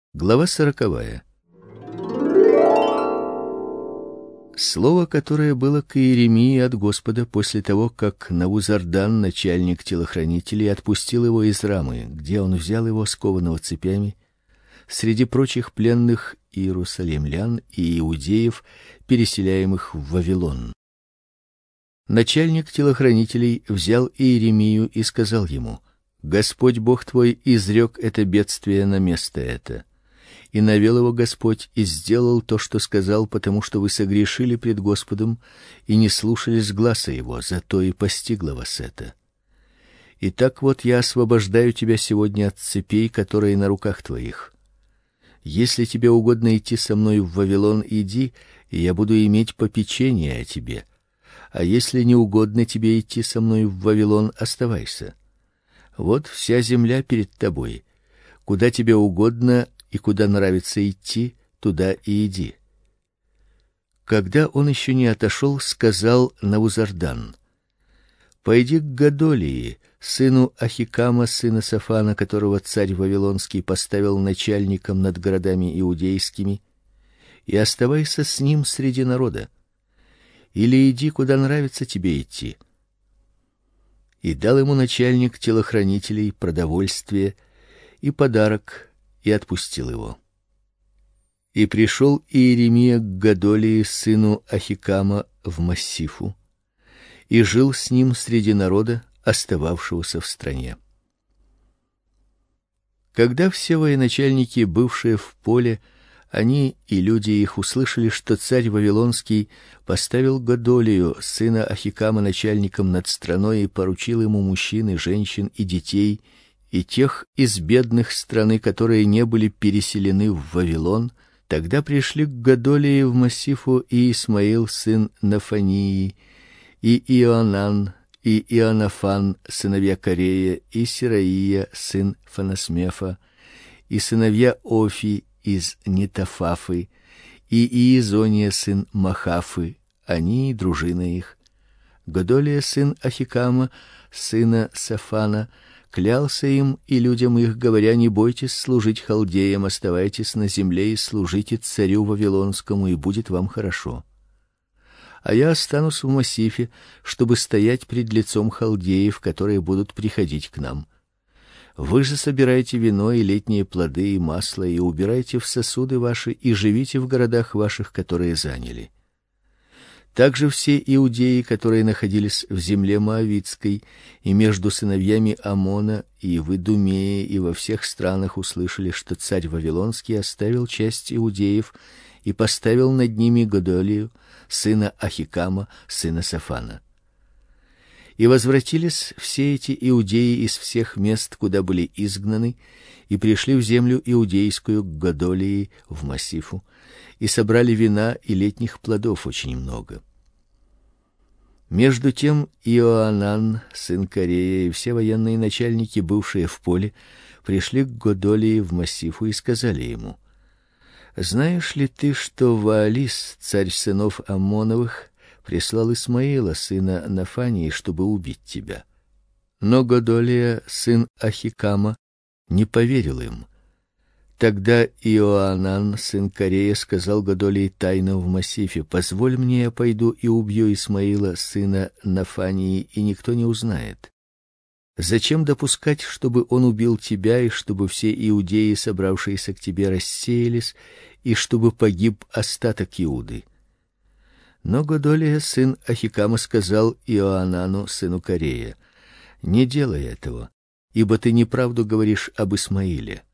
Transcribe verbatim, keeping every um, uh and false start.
Глава сороковая. Слово, которое было к Иеремии от Господа после того, как Навузардан, начальник телохранителей, отпустил его из Рамы, где он взял его скованного цепями, среди прочих пленных иерусалимлян и иудеев, переселяемых в Вавилон. Начальник телохранителей взял Иеремию и сказал ему: Господь Бог твой изрек это бедствие на место это. И навел его Господь и сделал то, что сказал, потому что вы согрешили пред Господом и не слушались гласа его, зато и постигло вас это. Итак, вот я освобождаю тебя сегодня от цепей, которые на руках твоих. Если тебе угодно идти со мной в Вавилон, иди, и я буду иметь попечение о тебе. А если не угодно тебе идти со мной в Вавилон, оставайся. Вот вся земля перед тобой. Куда тебе угодно и куда нравится идти, туда и иди. Когда он еще не отошел, сказал Навузардан: Пойди к Годолии, сыну Ахикама, сына Сафана, которого царь вавилонский поставил начальником над городами иудейскими, и оставайся с ним среди народа. Или иди куда нравится тебе идти. И дал ему начальник телохранителей продовольствие и подарок, и отпустил его. И пришел Иеремия к Годолии, сыну Ахикама, в Массифу, и жил с ним среди народа, остававшегося в стране. Когда все военачальники, бывшие в поле, они и люди их услышали, что царь вавилонский поставил Годолию, сына Ахикама, начальником над страной и поручил ему мужчин и женщин и детей, и тех из бедных страны, которые не были переселены в Вавилон, тогда пришли к Годолии в Массифу и Исмаил, сын Нафании, и Иоанан, и Иоанафан, сыновья Корея, и Сираия, сын Фанасмефа, и сыновья Офи из Нетофафы, и Иезония, сын Махафы, они и дружина их. Годолия, сын Ахикама, сына Сафана, клялся им и людям их, говоря: не бойтесь служить халдеям, оставайтесь на земле и служите царю вавилонскому, и будет вам хорошо. А я останусь в Массифе, чтобы стоять пред лицом халдеев, которые будут приходить к нам. Вы же собирайте вино и летние плоды и масло, и убирайте в сосуды ваши, и живите в городах ваших, которые заняли. Также все иудеи, которые находились в земле моавитской и между сыновьями Амона, и в Идумее, и во всех странах, услышали, что царь вавилонский оставил часть иудеев и поставил над ними Годолию, сына Ахикама, сына Сафана. И возвратились все эти иудеи из всех мест, куда были изгнаны, и пришли в землю иудейскую к Годолии в Массифу, и собрали вина и летних плодов очень много. Между тем Иоанан, сын Корея, и все военные начальники, бывшие в поле, пришли к Годолии в Массифу и сказали ему: Знаешь ли ты, что Ваалис, царь сынов Аммоновых, прислал Исмаила, сына Нафании, чтобы убить тебя? Но Годолия, сын Ахикама, не поверил им. Тогда Иоанан, сын Корея, сказал Годолии тайно в Массифе: Позволь мне, я пойду и убью Исмаила, сына Нафании, и никто не узнает. Зачем допускать, чтобы он убил тебя, и чтобы все иудеи, собравшиеся к тебе, рассеялись, и чтобы погиб остаток Иуды? Но Годолия, сын Ахикама, сказал Иоанану, сыну Корея: Не делай этого, ибо ты неправду говоришь об Исмаиле.